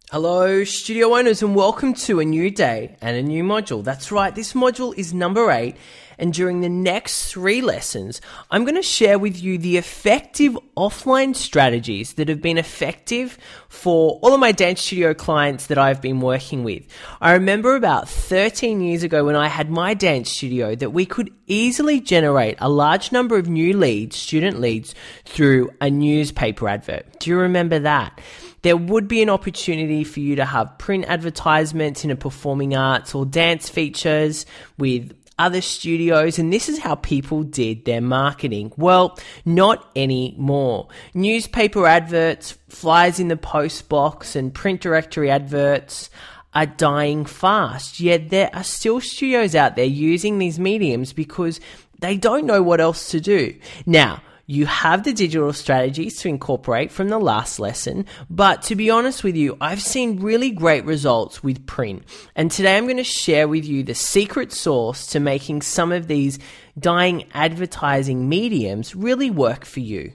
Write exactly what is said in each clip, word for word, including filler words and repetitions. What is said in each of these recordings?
Hello, studio owners, and welcome to a new day and a new module. That's right, this module is number eight, and during the next three lessons, I'm going to share with you the effective offline strategies that have been effective for all of my dance studio clients that I've been working with. I remember about thirteen years ago when I had my dance studio that we could easily generate a large number of new leads, student leads, through a newspaper advert. Do you remember that? There would be an opportunity for you to have print advertisements in a performing arts or dance features with other studios, and this is how people did their marketing. Well, not anymore. Newspaper adverts, flyers in the post box, and print directory adverts are dying fast, yet there are still studios out there using these mediums because they don't know what else to do. Now, you have the digital strategies to incorporate from the last lesson, but to be honest with you, I've seen really great results with print. And today I'm going to share with you the secret sauce to making some of these dying advertising mediums really work for you.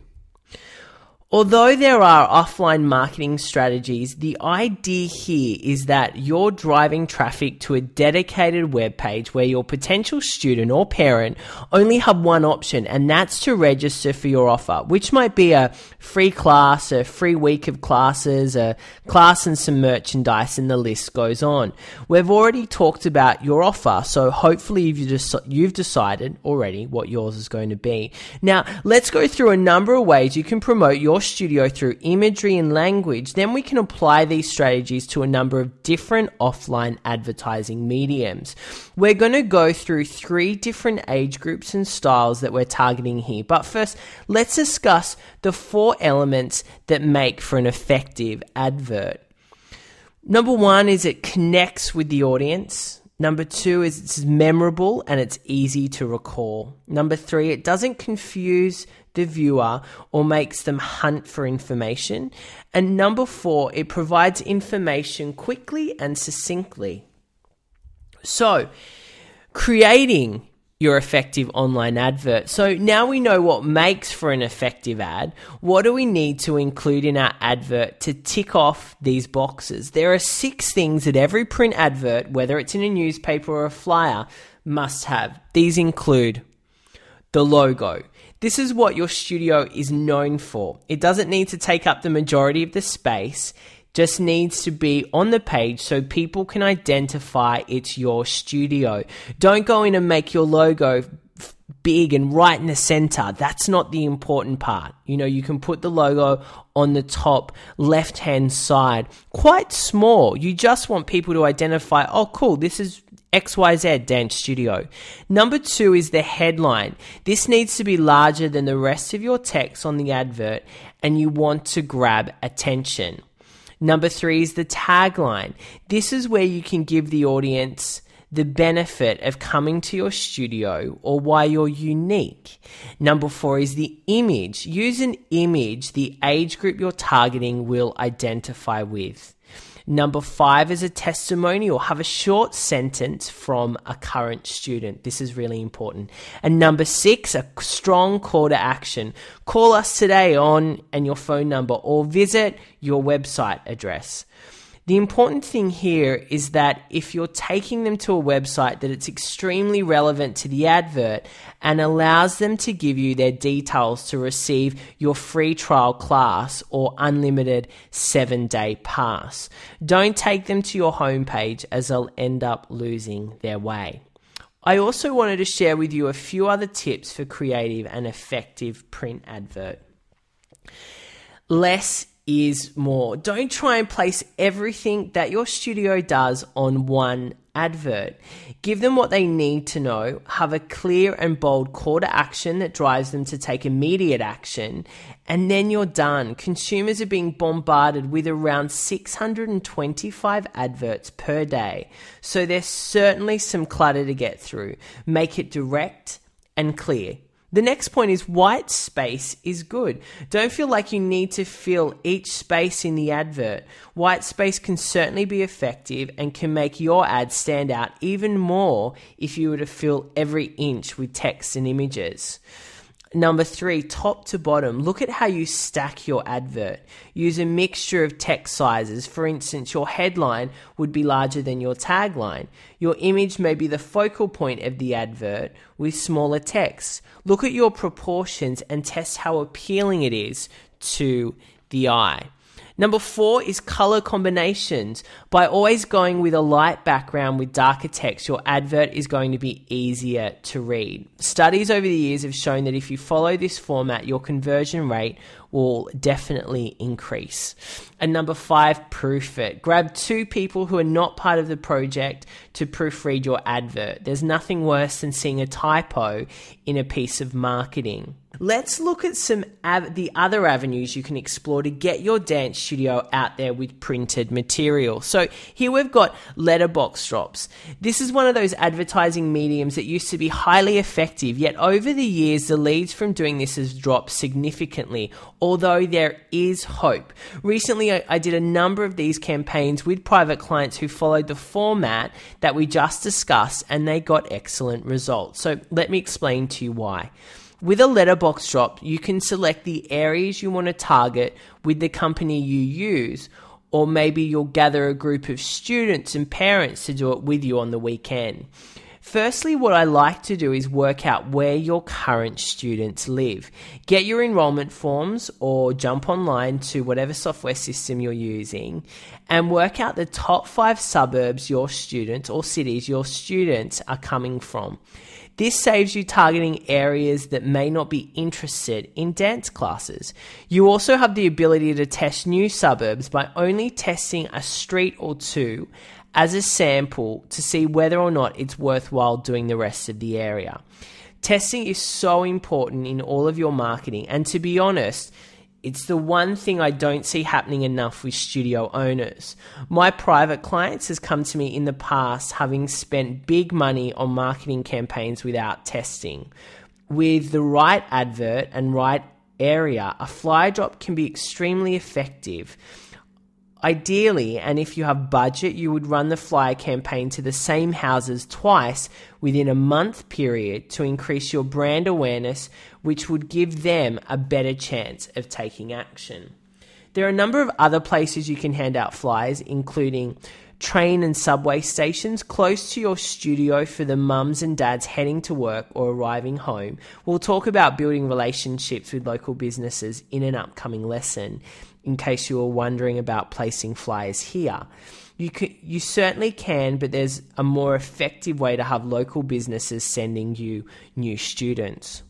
Although there are offline marketing strategies, the idea here is that you're driving traffic to a dedicated web page where your potential student or parent only have one option, and that's to register for your offer, which might be a free class, a free week of classes, a class and some merchandise, and the list goes on. We've already talked about your offer, so hopefully you've, dec- you've decided already what yours is going to be. Now, let's go through a number of ways you can promote your studio through imagery and language. Then we can apply these strategies to a number of different offline advertising mediums. We're going to go through three different age groups and styles that we're targeting here. But first, let's discuss the four elements that make for an effective advert. Number one is it connects with the audience. Number two is it's memorable and it's easy to recall. Number three, it doesn't confuse the viewer or makes them hunt for information. And number four, it provides information quickly and succinctly. So, creating your effective online advert. So now we know what makes for an effective ad. What do we need to include in our advert to tick off these boxes? There are six things that every print advert, whether it's in a newspaper or a flyer, must have. These include the logo. This is what your studio is known for. It doesn't need to take up the majority of the space, just needs to be on the page so people can identify it's your studio. Don't go in and make your logo big and right in the center. That's not the important part. You know, you can put the logo on the top left-hand side, quite small. You just want people to identify, oh, cool, this is X Y Z Dance Studio. Number two is the headline. This needs to be larger than the rest of your text on the advert, and you want to grab attention. Number three is the tagline. This is where you can give the audience the benefit of coming to your studio or why you're unique. Number four is the image. Use an image the age group you're targeting will identify with. Number five is a testimonial. Have a short sentence from a current student. This is really important. And number six, a strong call to action. Call us today on and your phone number or visit your website address. The important thing here is that if you're taking them to a website, that it's extremely relevant to the advert and allows them to give you their details to receive your free trial class or unlimited seven-day pass. Don't take them to your homepage as they'll end up losing their way. I also wanted to share with you a few other tips for creative and effective print advert. Less is more. Don't try and place everything that your studio does on one advert. Give them what they need to know. Have a clear and bold call to action that drives them to take immediate action, and then you're done. Consumers are being bombarded with around six hundred twenty-five adverts per day, so there's certainly some clutter to get through. Make it direct and clear. The next point is white space is good. Don't feel like you need to fill each space in the advert. White space can certainly be effective and can make your ad stand out even more if you were to fill every inch with text and images. Number three, top to bottom, look at how you stack your advert. Use a mixture of text sizes. For instance, your headline would be larger than your tagline. Your image may be the focal point of the advert with smaller text. Look at your proportions and test how appealing it is to the eye. Number four is color combinations. By always going with a light background with darker text, your advert is going to be easier to read. Studies over the years have shown that if you follow this format, your conversion rate will definitely increase. And number five, proof it. Grab two people who are not part of the project to proofread your advert. There's nothing worse than seeing a typo in a piece of marketing. Let's look at some av- the other avenues you can explore to get your dance studio out there with printed material. So here we've got letterbox drops. This is one of those advertising mediums that used to be highly effective, yet over the years the leads from doing this has dropped significantly, although there is hope. Recently I, I did a number of these campaigns with private clients who followed the format that we just discussed, and they got excellent results. So let me explain to you why. With a letterbox drop, you can select the areas you want to target with the company you use, or maybe you'll gather a group of students and parents to do it with you on the weekend. Firstly, what I like to do is work out where your current students live. Get your enrollment forms or jump online to whatever software system you're using and work out the top five suburbs your students or cities your students are coming from. This saves you targeting areas that may not be interested in dance classes. You also have the ability to test new suburbs by only testing a street or two as a sample to see whether or not it's worthwhile doing the rest of the area. Testing is so important in all of your marketing, and to be honest, it's the one thing I don't see happening enough with studio owners. My private clients has come to me in the past having spent big money on marketing campaigns without testing. With the right advert and right area, a flyer drop can be extremely effective. Ideally, and if you have budget, you would run the flyer campaign to the same houses twice within a month period to increase your brand awareness, which would give them a better chance of taking action. There are a number of other places you can hand out flyers, including train and subway stations close to your studio for the mums and dads heading to work or arriving home. We'll talk about building relationships with local businesses in an upcoming lesson, in case you were wondering about placing flyers here. You could, you certainly can, but there's a more effective way to have local businesses sending you new students.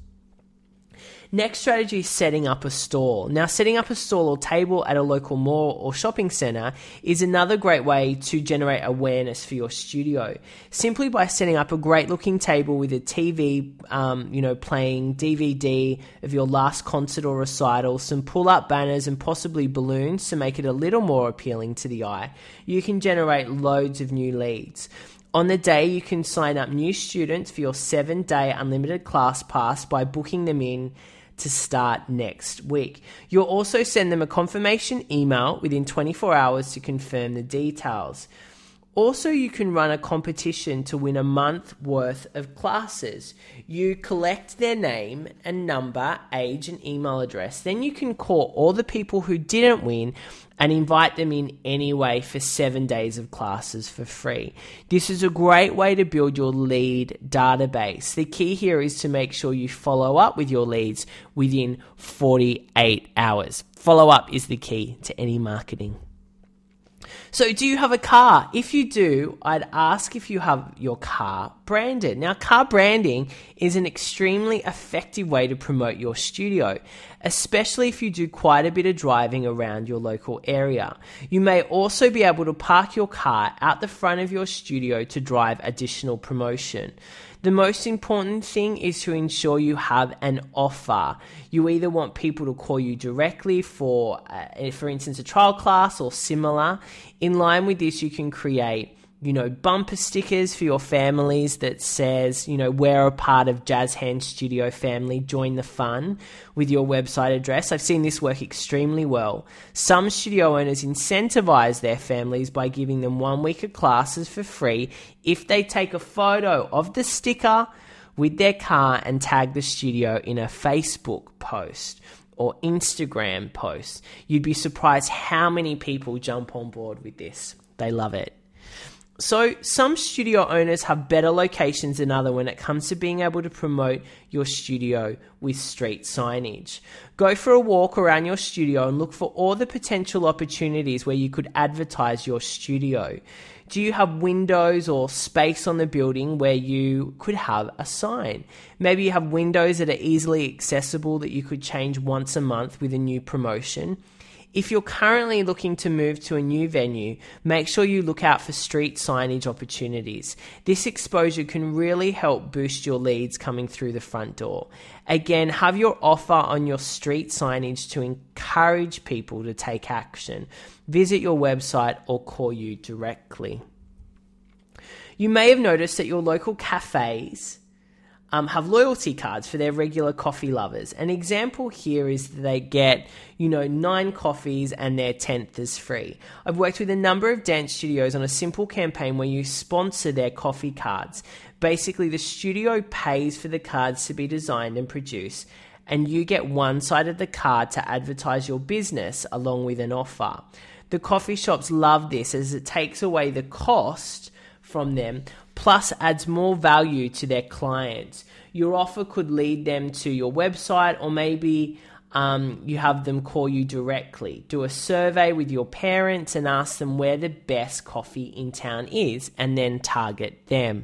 Next strategy is setting up a stall. Now, setting up a stall or table at a local mall or shopping center is another great way to generate awareness for your studio. Simply by setting up a great looking table with a T V, um, you know, playing D V D of your last concert or recital, some pull-up banners and possibly balloons to make it a little more appealing to the eye, you can generate loads of new leads. On the day, you can sign up new students for your seven-day unlimited class pass by booking them in to start next week. You'll also send them a confirmation email within twenty-four hours to confirm the details. Also, you can run a competition to win a month worth of classes. You collect their name and number, age and email address. Then you can call all the people who didn't win and invite them in anyway for seven days of classes for free. This is a great way to build your lead database. The key here is to make sure you follow up with your leads within forty-eight hours. Follow up is the key to any marketing. So do you have a car? If you do, I'd ask if you have your car branded. Now, car branding is an extremely effective way to promote your studio, especially if you do quite a bit of driving around your local area. You may also be able to park your car out the front of your studio to drive additional promotion. The most important thing is to ensure you have an offer. You either want people to call you directly for, uh, for instance, a trial class or similar. In line with this, you can create, you know, bumper stickers for your families that says, you know, we're a part of Jazz Hands Studio family, join the fun with your website address. I've seen this work extremely well. Some studio owners incentivize their families by giving them one week of classes for free if they take a photo of the sticker with their car and tag the studio in a Facebook post or Instagram post. You'd be surprised how many people jump on board with this. They love it. So some studio owners have better locations than others when it comes to being able to promote your studio with street signage. Go for a walk around your studio and look for all the potential opportunities where you could advertise your studio. Do you have windows or space on the building where you could have a sign? Maybe you have windows that are easily accessible that you could change once a month with a new promotion. If you're currently looking to move to a new venue, make sure you look out for street signage opportunities. This exposure can really help boost your leads coming through the front door. Again, have your offer on your street signage to encourage people to take action. Visit your website or call you directly. You may have noticed that your local cafes Um, have loyalty cards for their regular coffee lovers. An example here is that they get, you know, nine coffees and their tenth is free. I've worked with a number of dance studios on a simple campaign where you sponsor their coffee cards. Basically, the studio pays for the cards to be designed and produced, and you get one side of the card to advertise your business along with an offer. The coffee shops love this as it takes away the cost from them, plus adds more value to their clients. Your offer could lead them to your website, or maybe um, you have them call you directly. Do a survey with your parents and ask them where the best coffee in town is, and then target them.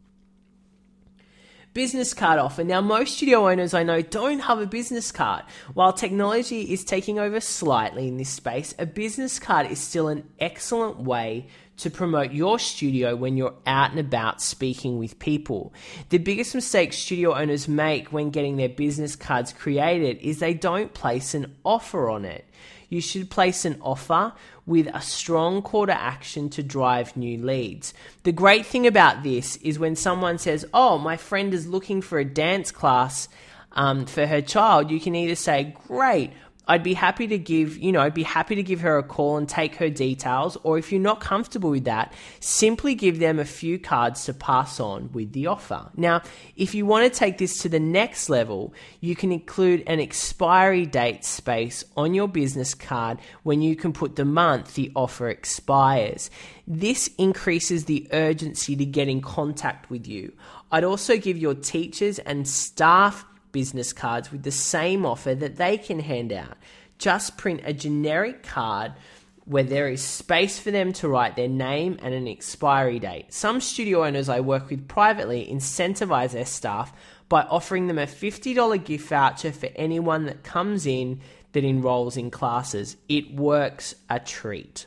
Business card offer. Now, most studio owners I know don't have a business card. While technology is taking over slightly in this space, a business card is still an excellent way to promote your studio when you're out and about speaking with people. The biggest mistake studio owners make when getting their business cards created is they don't place an offer on it. You should place an offer with a strong call to action to drive new leads. The great thing about this is when someone says, oh, my friend is looking for a dance class um, for her child, you can either say, great, I'd be happy to give, you know, I'd be happy to give her a call and take her details. Or if you're not comfortable with that, simply give them a few cards to pass on with the offer. Now, if you want to take this to the next level, you can include an expiry date space on your business card when you can put the month the offer expires. This increases the urgency to get in contact with you. I'd also give your teachers and staff business cards with the same offer that they can hand out. Just print a generic card where there is space for them to write their name and an expiry date. Some studio owners I work with privately incentivize their staff by offering them a fifty dollars gift voucher for anyone that comes in that enrolls in classes. It works a treat.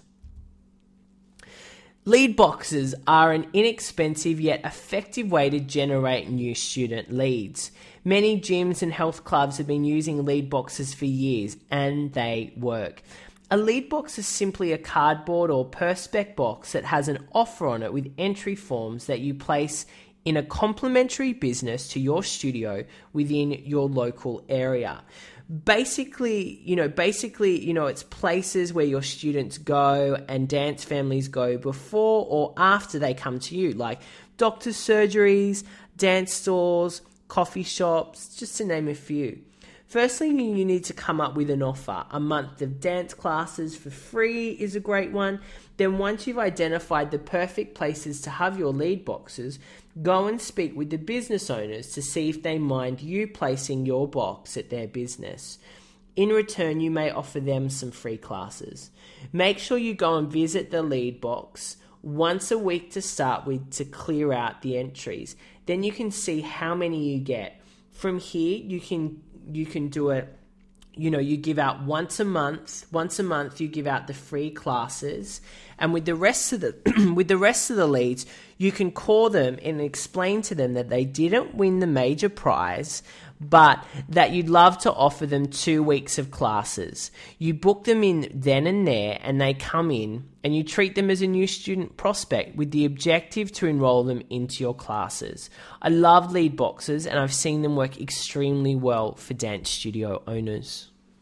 Lead boxes are an inexpensive yet effective way to generate new student leads. Many gyms and health clubs have been using lead boxes for years, and they work. A lead box is simply a cardboard or perspex box that has an offer on it with entry forms that you place in a complementary business to your studio within your local area. Basically, you know, basically, you know, it's places where your students go and dance families go before or after they come to you, like doctor's surgeries, dance stores, coffee shops, just to name a few. Firstly, you need to come up with an offer. A month of dance classes for free is a great one. Then once you've identified the perfect places to have your lead boxes, go and speak with the business owners to see if they mind you placing your box at their business. In return, you may offer them some free classes. Make sure you go and visit the lead box once a week to start with to clear out the entries. Then you can see how many you get. From here, you can you can do it. You know, you give out once a month. Once a month, you give out the free classes, and with the rest of the with the rest of the leads, you can call them and explain to them that they didn't win the major prize, but that you'd love to offer them two weeks of classes. You book them in then and there, and they come in, and you treat them as a new student prospect with the objective to enroll them into your classes. I love lead boxes, and I've seen them work extremely well for dance studio owners.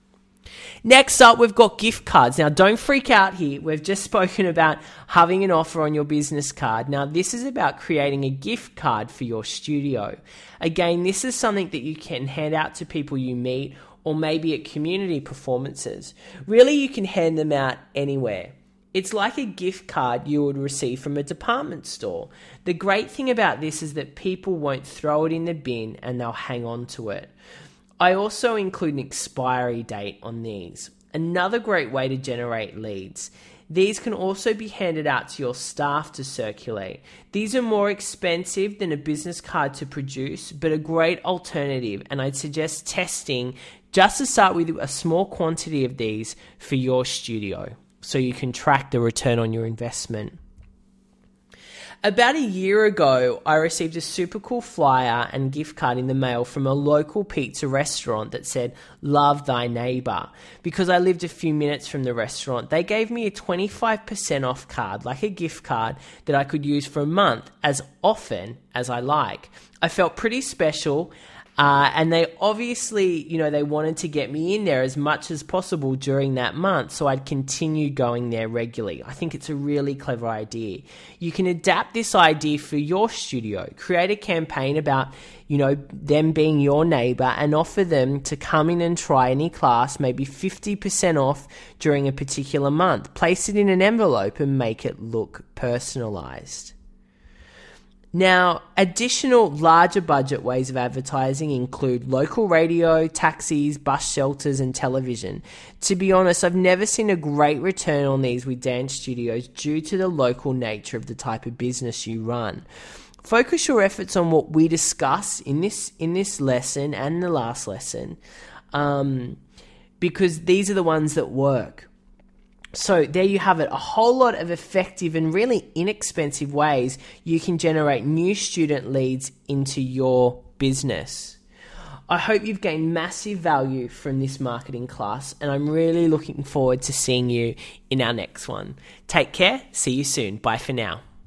Next up, we've got gift cards. Now, don't freak out here. We've just spoken about having an offer on your business card. Now, this is about creating a gift card for your studio. Again, this is something that you can hand out to people you meet or maybe at community performances. Really, you can hand them out anywhere. It's like a gift card you would receive from a department store. The great thing about this is that people won't throw it in the bin and they'll hang on to it. I also include an expiry date on these. Another great way to generate leads. These can also be handed out to your staff to circulate. These are more expensive than a business card to produce, but a great alternative, and I'd suggest testing just to start with a small quantity of these for your studio so you can track the return on your investment. About a year ago, I received a super cool flyer and gift card in the mail from a local pizza restaurant that said, "Love thy neighbor." Because I lived a few minutes from the restaurant, they gave me a twenty-five percent off card, like a gift card, that I could use for a month as often as I like. I felt pretty special. Uh, and they obviously, you know, they wanted to get me in there as much as possible during that month, so I'd continue going there regularly. I think it's a really clever idea. You can adapt this idea for your studio. Create a campaign about, you know, them being your neighbor and offer them to come in and try any class, maybe fifty percent off during a particular month. Place it in an envelope and make it look personalized. Now, additional larger budget ways of advertising include local radio, taxis, bus shelters, and television. To be honest, I've never seen a great return on these with dance studios due to the local nature of the type of business you run. Focus your efforts on what we discuss in this in this lesson and the last lesson, um, because these are the ones that work. So there you have it, a whole lot of effective and really inexpensive ways you can generate new student leads into your business. I hope you've gained massive value from this marketing class, and I'm really looking forward to seeing you in our next one. Take care. See you soon. Bye for now.